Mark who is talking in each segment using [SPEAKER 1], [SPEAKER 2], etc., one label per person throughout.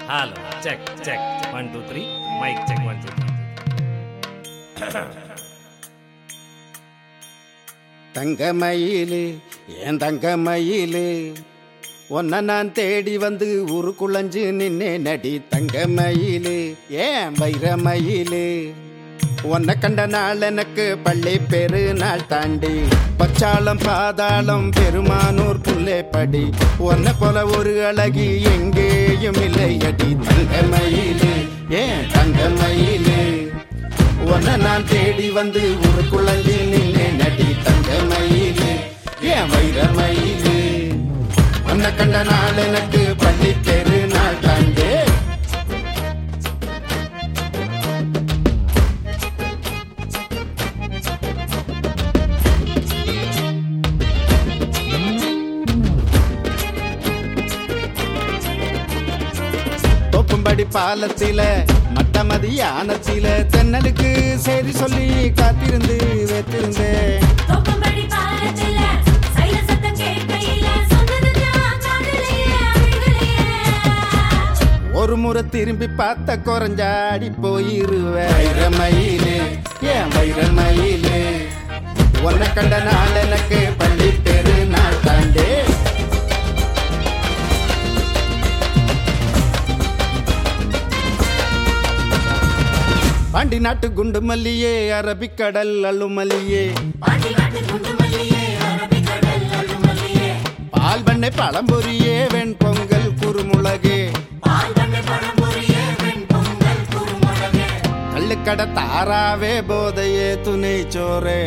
[SPEAKER 1] Hello check check 1 2 3 mike check 1 2
[SPEAKER 2] தங்கமயிலு ஏன் தங்கமயிலு உன்னை நான் தேடி வந்து ஊருக்குள்ளஞ்சு நின்னே நடி தங்கமயிலு ஏன் வைரமயிலு உன்னை கண்ட நாள் எனக்கு பள்ளி பெரு நாள் தாண்டி பச்சாளம் பாதாளம் பெருமானூர் புல்லே படி உன்னை போல ஒரு அழகி எங்கேயும் இல்லை அடி தங்கமயிலு ஏன் தங்கமயிலு உன்னை நான் தேடி வந்து ஊருக்குள்ளஞ்சு நின்னே நடி தங்கமயிலு ஏன் வைரமயிலு உன்னை கண்ட நாள் எனக்கு பள்ளி பெரு நாள் தாண்டி தோப்பும்படி பாலத்தில மட்டமதி யானத்தில தென்னலுக்கு சரி சொல்லி காத்திருந்து வைத்திருந்தேன். ஒரு முறை திரும்பி பார்த்த குறைஞ்சாடி போயிருவேன். வைரமயிலு ஏன் வைரமயிலு உன்னை கண்ட நாள் எனக்கு பள்ளி பெரு நாள் தாண்டே. பாண்டி நாட்டு குண்டு மல்லியே அரபிக்கடல் அள்ளுமல்லியே பால் பண்ணை பழம்பொரியே வெண் பொங்கல் குறுமுளகே கள்ளுக்கடை தாராவே போதையே துணை சோரே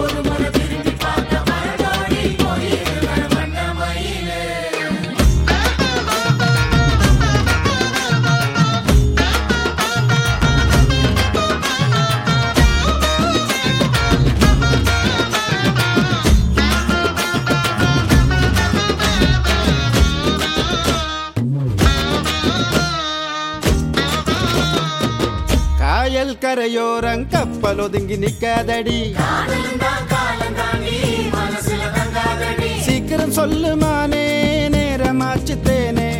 [SPEAKER 2] காயல் கரையோரம் கப்பல் ஒதுங்கி நிக்காதடி சீக்கிரம் சொல்லுமானே நேரமாச்சு தேனே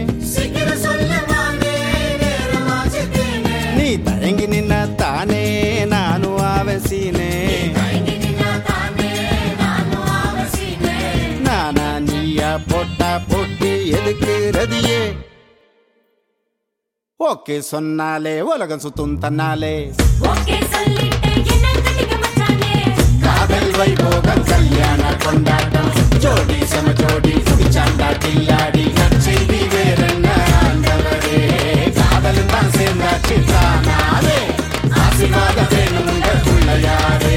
[SPEAKER 2] நீ தயங்கி நின்ன தானே நானும் அவசினே நானா நீயா போட்டா போட்டி எதுக்கு ரதியே ஓகே சொன்னாலே உலகம் சுத்தும் தன்னாலே காதல் வைபோகம் கல்யாண கொண்டாட்டம் ஜோடி சம ஜோடி குடிச்சாண்டா கில்லாடி நற்செய்தி வேறென்ன ஆண்டவரே காதல் தான் சேர்ந்தாச்சு தானாலே ஆசீர்வாத வேணும் உங்க பிள்ளையாரே.